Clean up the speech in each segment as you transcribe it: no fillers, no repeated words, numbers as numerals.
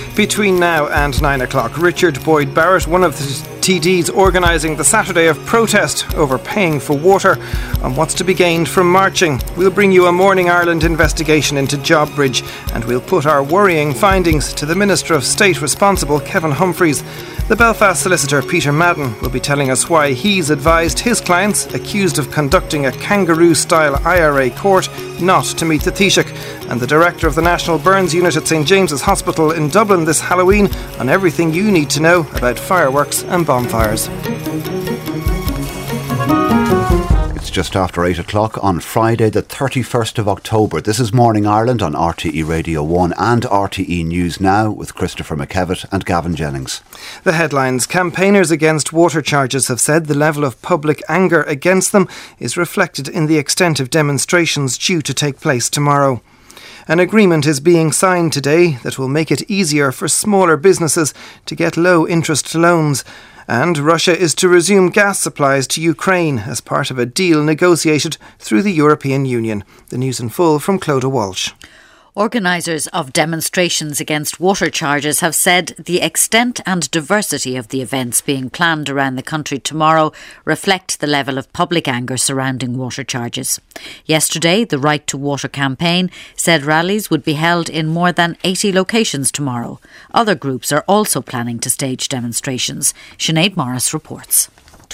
Between now and 9 o'clock, Richard Boyd Barrett, one of the TDs organising the Saturday of protest over paying for water, on what's to be gained from marching. We'll bring you a Morning Ireland investigation into Jobbridge, and we'll put our worrying findings to the Minister of State responsible, Kevin Humphreys. The Belfast solicitor Peter Madden will be telling us why he's advised his clients, accused of conducting a kangaroo-style IRA court, not to meet the Taoiseach. And the director of the National Burns Unit at St James's Hospital in Dublin this Halloween on everything you need to know about fireworks and bonfires. It's just after 8 o'clock on Friday the 31st of October. This is Morning Ireland on RTE Radio 1 and RTE News Now with Christopher McKevitt and Gavin Jennings. The headlines: campaigners against water charges have said the level of public anger against them is reflected in the extent of demonstrations due to take place tomorrow. An agreement is being signed today that will make it easier for smaller businesses to get low-interest loans. And Russia is to resume gas supplies to Ukraine as part of a deal negotiated through the European Union. The news in full from Clodagh Walsh. Organisers of demonstrations against water charges have said the extent and diversity of the events being planned around the country tomorrow reflect the level of public anger surrounding water charges. Yesterday, the Right to Water campaign said rallies would be held in more than 80 locations tomorrow. Other groups are also planning to stage demonstrations. Sinead Morris reports.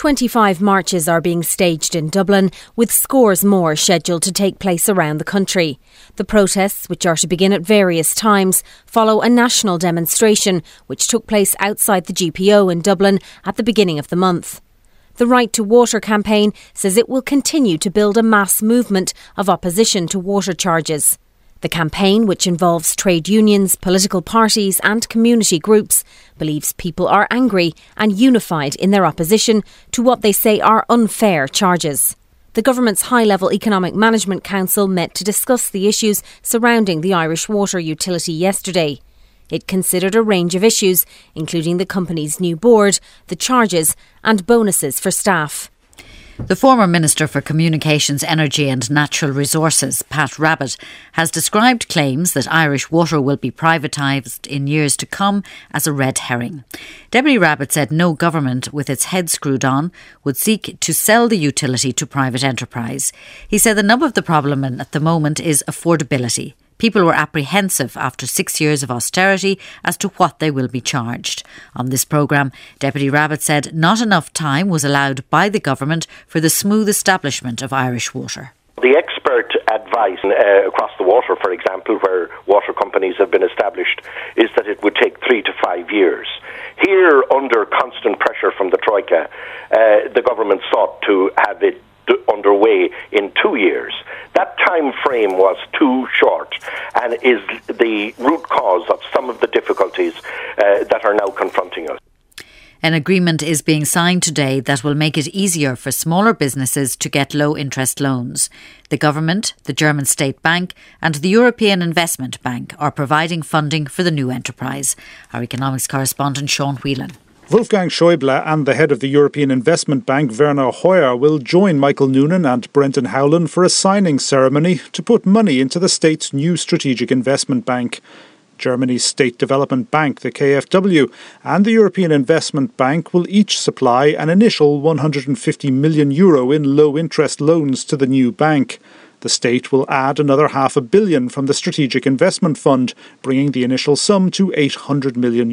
25 marches are being staged in Dublin, with scores more scheduled to take place around the country. The protests, which are to begin at various times, follow a national demonstration which took place outside the GPO in Dublin at the beginning of the month. The Right to Water campaign says it will continue to build a mass movement of opposition to water charges. The campaign, which involves trade unions, political parties and community groups, believes people are angry and unified in their opposition to what they say are unfair charges. The government's high-level Economic Management Council met to discuss the issues surrounding the Irish water utility yesterday. It considered a range of issues, including the company's new board, the charges and bonuses for staff. The former Minister for Communications, Energy and Natural Resources, Pat Rabbitte, has described claims that Irish water will be privatised in years to come as a red herring. Deputy Rabbitte said no government, with its head screwed on, would seek to sell the utility to private enterprise. He said the nub of the problem at the moment is affordability. People were apprehensive after 6 years of austerity as to what they will be charged. On this programme, Deputy Rabbitte said not enough time was allowed by the government for the smooth establishment of Irish water. The expert advice across the water, for example, where water companies have been established, is that it would take 3 to 5 years. Here, under constant pressure from the Troika, the government sought to have it underway in 2 years. That time frame was too short and is the root cause of some of the difficulties that are now confronting us. An agreement is being signed today that will make it easier for smaller businesses to get low-interest loans. The government, the German State Bank and the European Investment Bank are providing funding for the new enterprise. Our economics correspondent Sean Whelan. Wolfgang Schäuble and the head of the European Investment Bank, Werner Hoyer, will join Michael Noonan and Brendan Howlin for a signing ceremony to put money into the state's new strategic investment bank. Germany's State Development Bank, the KfW, and the European Investment Bank will each supply an initial €150 million in low-interest loans to the new bank. The state will add another €500 million from the Strategic Investment Fund, bringing the initial sum to €800 million.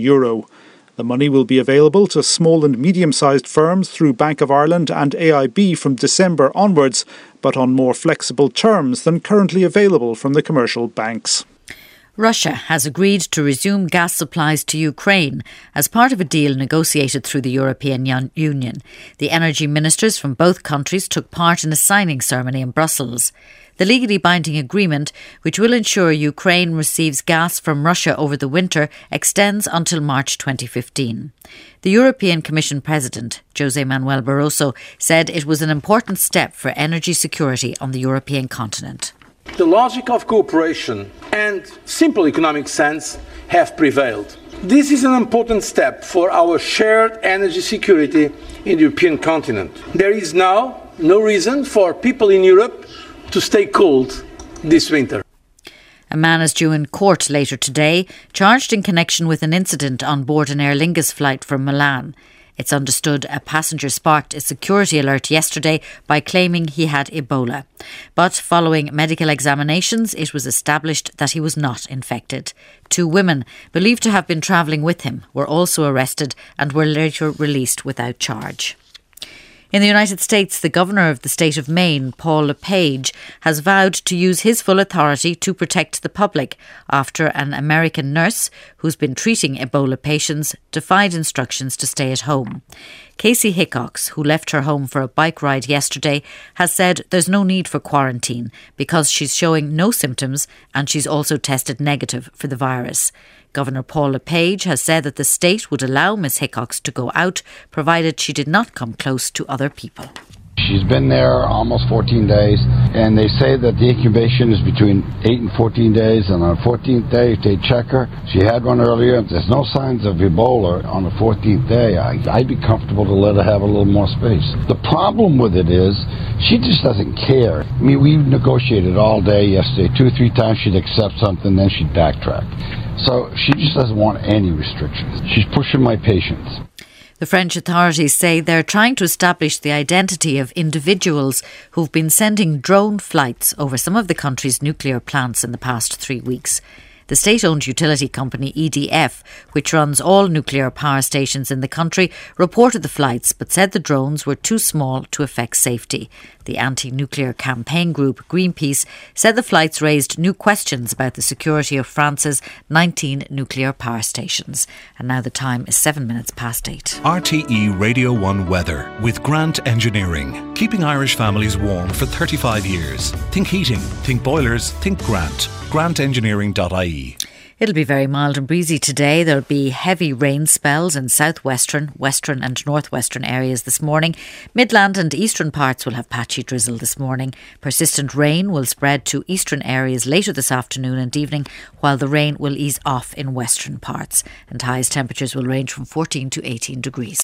The money will be available to small and medium-sized firms through Bank of Ireland and AIB from December onwards, but on more flexible terms than currently available from the commercial banks. Russia has agreed to resume gas supplies to Ukraine as part of a deal negotiated through the European Union. The energy ministers from both countries took part in a signing ceremony in Brussels. The legally binding agreement, which will ensure Ukraine receives gas from Russia over the winter, extends until March 2015. The European Commission President, José Manuel Barroso, said it was an important step for energy security on the European continent. The logic of cooperation and simple economic sense have prevailed. This is an important step for our shared energy security in the European continent. There is now no reason for people in Europe to stay cold this winter. A man is due in court later today, charged in connection with an incident on board an Aer Lingus flight from Milan. It's understood a passenger sparked a security alert yesterday by claiming he had Ebola. But following medical examinations, it was established that he was not infected. 2 women, believed to have been travelling with him, were also arrested and were later released without charge. In the United States, the Governor of the state of Maine, Paul LePage, has vowed to use his full authority to protect the public after an American nurse who's been treating Ebola patients defied instructions to stay at home. Casey Hickox, who left her home for a bike ride yesterday, has said there's no need for quarantine because she's showing no symptoms and she's also tested negative for the virus. Governor Paul LePage has said that the state would allow Ms Hickox to go out, provided she did not come close to other people. She's been there almost 14 days, and they say that the incubation is between 8 and 14 days, and on the 14th day they check her. She had one earlier. There's no signs of Ebola on the 14th day. I'd be comfortable to let her have a little more space. The problem with it is she just doesn't care. I mean, we negotiated all day yesterday. 2 or 3 times she'd accept something, then she'd backtrack. So she just doesn't want any restrictions. She's pushing my patience. The French authorities say they're trying to establish the identity of individuals who've been sending drone flights over some of the country's nuclear plants in the past 3 weeks. The state-owned utility company EDF, which runs all nuclear power stations in the country, reported the flights but said the drones were too small to affect safety. The anti-nuclear campaign group Greenpeace said the flights raised new questions about the security of France's 19 nuclear power stations. And now the time is 7 minutes past 8. RTE Radio 1 weather with Grant Engineering. Keeping Irish families warm for 35 years. Think heating, think boilers, think Grant. GrantEngineering.ie. It'll be very mild and breezy today. There'll be heavy rain spells in southwestern, western and northwestern areas this morning. Midland and eastern parts will have patchy drizzle this morning. Persistent rain will spread to eastern areas later this afternoon and evening, while the rain will ease off in western parts. And highest temperatures will range from 14 to 18 degrees.